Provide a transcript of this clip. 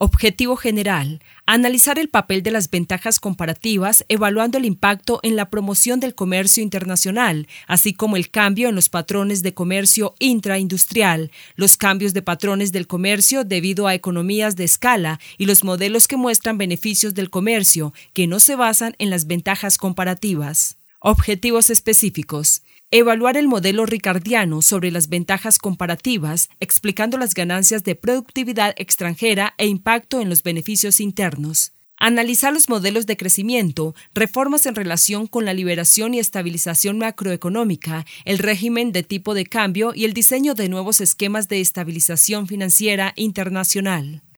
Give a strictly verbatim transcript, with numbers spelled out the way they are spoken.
Objetivo general: analizar el papel de las ventajas comparativas, evaluando el impacto en la promoción del comercio internacional, así como el cambio en los patrones de comercio intraindustrial, los cambios de patrones del comercio debido a economías de escala y los modelos que muestran beneficios del comercio que no se basan en las ventajas comparativas. Objetivos específicos: evaluar el modelo ricardiano sobre las ventajas comparativas, explicando las ganancias de productividad extranjera e impacto en los beneficios internos. Analizar los modelos de crecimiento, reformas en relación con la liberación y estabilización macroeconómica, el régimen de tipo de cambio y el diseño de nuevos esquemas de estabilización financiera internacional.